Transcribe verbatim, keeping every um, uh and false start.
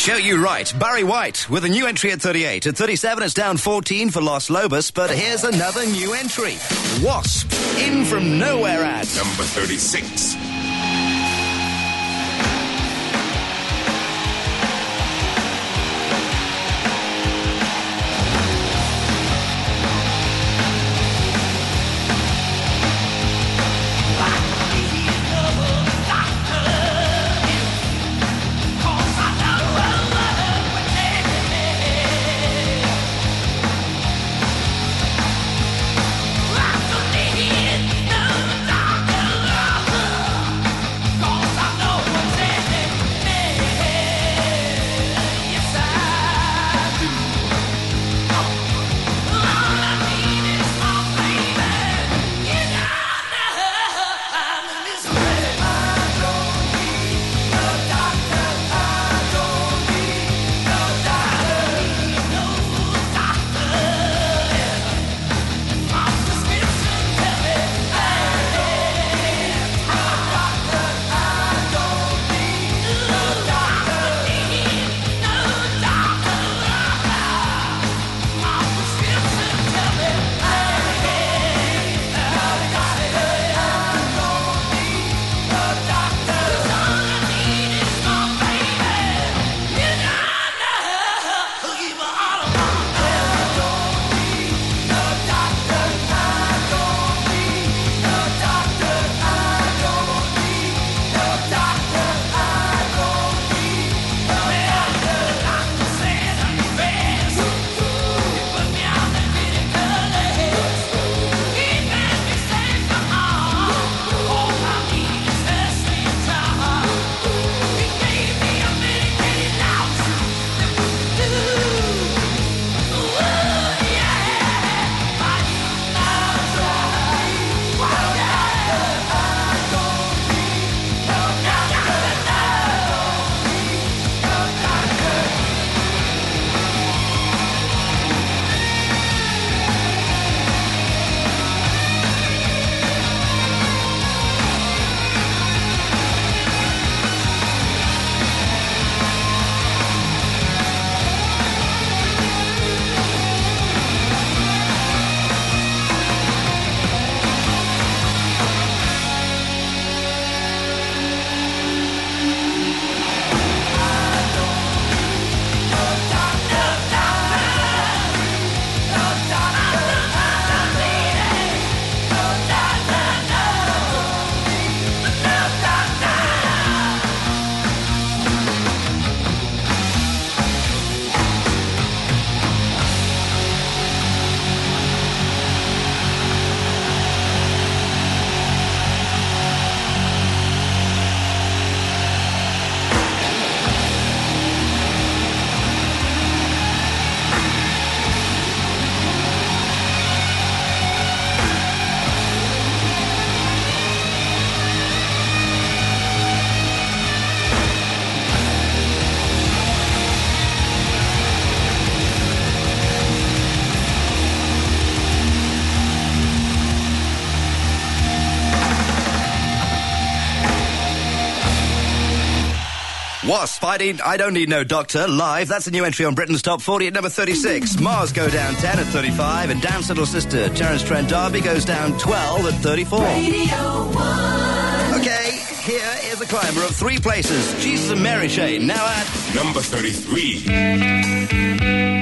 Show you right. Barry White with a new entry at thirty-eight. At thirty-seven, it's down fourteen for Los Lobos, but here's another new entry. Wasp, in from nowhere at number thirty-six. Wasp, I, need, I Don't Need No Doctor, live. That's a new entry on Britain's Top forty at number thirty-six. Mars go down ten at thirty-five, and Down's Little Sister, Terence Trent D'Arby, goes down twelve at thirty-four. Radio one. Okay, here is a climber of three places. Jesus and Mary Chain, now at number thirty-three.